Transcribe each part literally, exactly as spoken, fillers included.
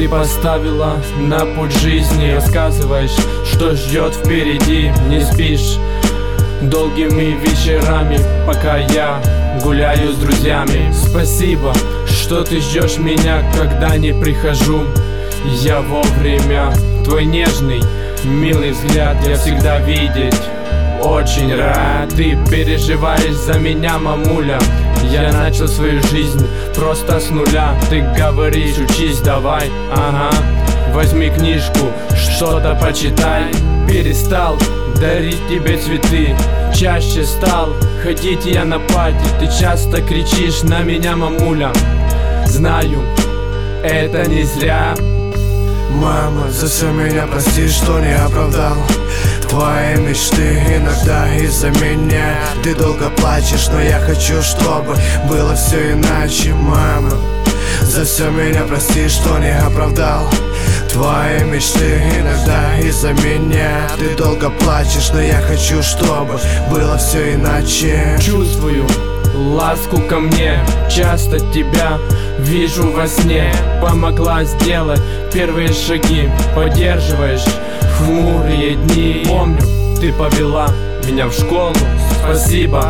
поставила на путь жизни. Рассказываешь, что ждет впереди. Не спишь долгими вечерами, пока я гуляю с друзьями. Спасибо, что ты ждешь меня, когда не прихожу я вовремя. Твой нежный, милый взгляд я всегда видеть очень рад. Ты переживаешь за меня, мамуля. Я начал свою жизнь просто с нуля. Ты говоришь, учись давай, ага. Возьми книжку, что-то почитай. Перестал дарить тебе цветы, чаще стал ходить я на пати. Ты часто кричишь на меня, мамуля. Знаю, это не зря. Мама, за все меня прости, что не оправдал твои мечты. Иногда из-за меня ты долго плачешь, но я хочу, чтобы было все иначе. Мама, за все меня прости, что не оправдал твои мечты. Иногда из-за меня ты долго плачешь, но я хочу, чтобы было все иначе. Чувствую ласку ко мне, часто тебя вижу во сне. Помогла сделать первые шаги, поддерживаешь в хмурые дни. Помню, ты повела меня в школу. Спасибо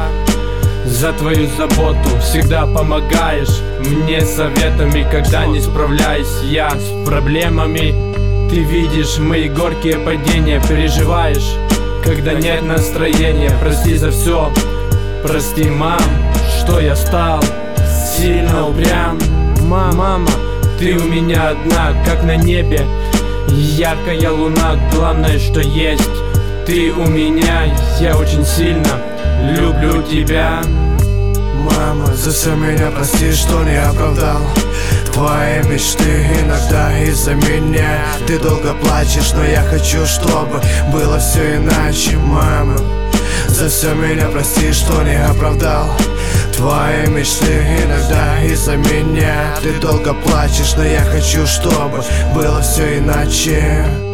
за твою заботу. Всегда помогаешь мне советами, когда не справляюсь я с проблемами. Ты видишь мои горькие падения, переживаешь, когда нет настроения. Прости за все, прости, мам, что я стал сильно упрям. Мама, ты у меня одна, как на небе яркая луна. Главное, что есть ты у меня. Я очень сильно люблю тебя. Мама, за все меня прости, что не оправдал твои мечты. Иногда из-за меня ты долго плачешь, но я хочу, чтобы было все иначе. Мама, за все меня прости, что не оправдал твои мечты. Иногда из-за меня ты долго плачешь, но я хочу, чтобы было все иначе.